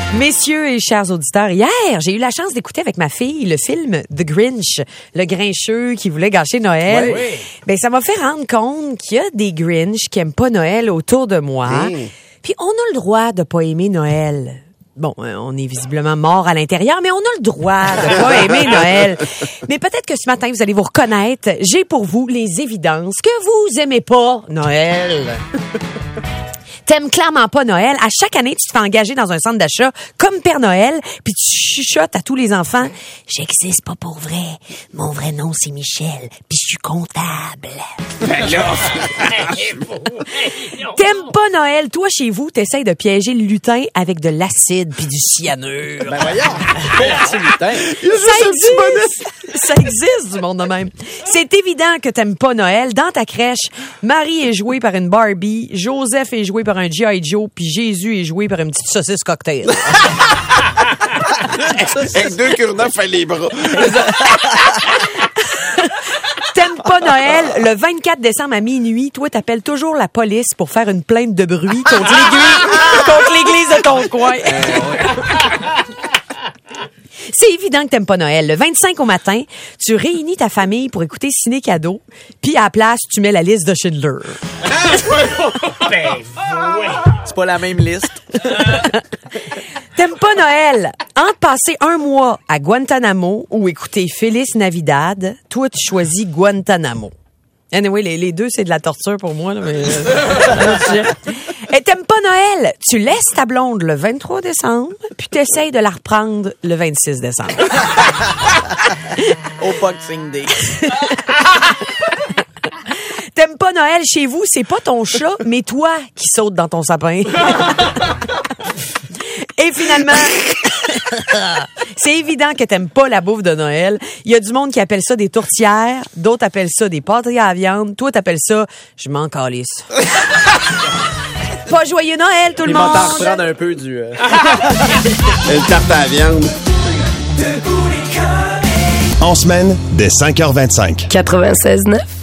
Messieurs et chers auditeurs, hier, j'ai eu la chance d'écouter avec ma fille le film The Grinch, le grincheux qui voulait gâcher Noël. Oui. Ben, ça m'a fait rendre compte qu'il y a des Grinch qui aiment pas Noël autour de moi. Puis on a le droit de pas aimer Noël. Bon, on est visiblement mort à l'intérieur, mais on a le droit de pas aimer Noël. Mais peut-être que ce matin, vous allez vous reconnaître. J'ai pour vous les évidences que vous aimez pas Noël. T'aimes clairement pas Noël. À chaque année, tu te fais engager dans un centre d'achat comme Père Noël, puis tu chuchotes à tous les enfants. J'existe pas pour vrai. Mon vrai nom, c'est Michel, puis je suis comptable. T'aimes pas Noël. Toi, chez vous, t'essayes de piéger le lutin avec de l'acide puis du cyanure. Ben voyons, c'est lutin. Ça existe, du monde de même. C'est évident que t'aimes pas Noël. Dans ta crèche, Marie est jouée par une Barbie, Joseph est joué par un G.I. Joe, puis Jésus est joué par une petite saucisse cocktail. Avec 2 cure-neufs à les bras. T'aimes pas Noël? Le 24 décembre à minuit, toi, t'appelles toujours la police pour faire une plainte de bruit contre l'église de ton coin. C'est évident que t'aimes pas Noël. Le 25 au matin, tu réunis ta famille pour écouter Ciné Cadeau, puis à la place, tu mets la liste de Schindler. C'est pas la même liste. T'aimes pas Noël? Entre passer un mois à Guantanamo ou écouter Feliz Navidad, toi, tu choisis Guantanamo. Anyway, les deux, c'est de la torture pour moi. Là, mais Et t'aimes pas Noël? Tu laisses ta blonde le 23 décembre, puis t'essayes de la reprendre le 26 décembre. Au Boxing Day. T'aimes pas Noël chez vous? C'est pas ton chat, mais toi qui saute dans ton sapin. Et finalement, c'est évident que t'aimes pas la bouffe de Noël. Il y a du monde qui appelle ça des tourtières, d'autres appellent ça des pâtes à la viande, toi t'appelles ça « je m'en calisse ». Pas joyeux Noël, tout le monde! Il va t'en reprendre un peu du... Une tarte à la viande. En semaine, dès 5h25. 96.9.